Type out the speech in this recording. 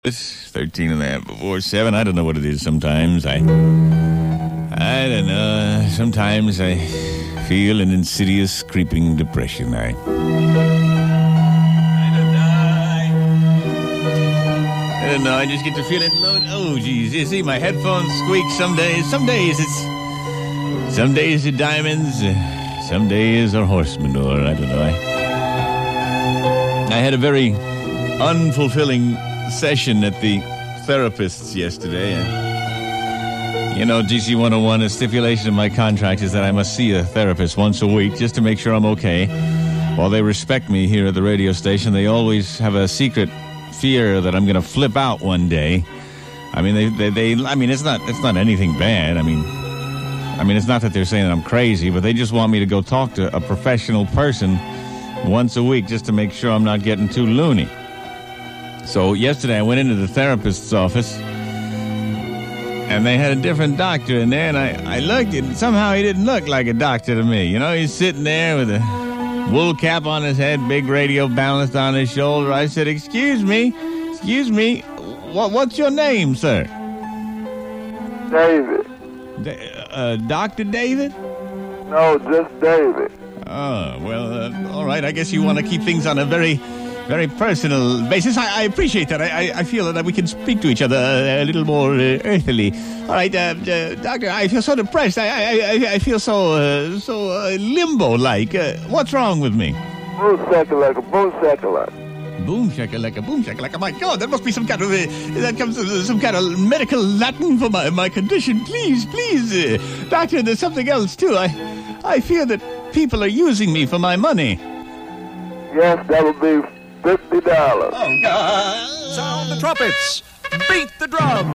It's 13 and a half before 7. I don't know what it is sometimes. I don't know. Sometimes I feel an insidious creeping depression. I don't know. I just get to feel it. Oh, geez. You see, my headphones squeak some days. Some days are diamonds. Some days are horse manure. I don't know. I had a very unfulfilling session at the therapist's yesterday. You know, GC 101, a stipulation of my contract is that I must see a therapist once a week just to make sure I'm okay. While they respect me here at the radio station, they always have a secret fear that I'm going to flip out one day. I mean, it's not anything bad. I mean, it's not that they're saying that I'm crazy, but they just want me to go talk to a professional person once a week just to make sure I'm not getting too loony. So yesterday I went into the therapist's office, and they had a different doctor in there, and I looked, and somehow he didn't look like a doctor to me. You know, he's sitting there with a wool cap on his head, big radio balanced on his shoulder. I said, excuse me, what's your name, sir? David. Dr. David? No, just David. Oh, well, all right. I guess you want to keep things on a very, very personal basis. I appreciate that. I feel that we can speak to each other a little more earthily. All right, Doctor, I feel so depressed. I feel so limbo-like. What's wrong with me? Boom shakalaka, boom shakalaka. Boom shakalaka, boom shakalaka. My God, that must be some kind of medical Latin for my condition. Please, Doctor, there's something else too. I fear that people are using me for my money. Yes, that'll be $50. Oh, God. Sound the trumpets. Beat the drum.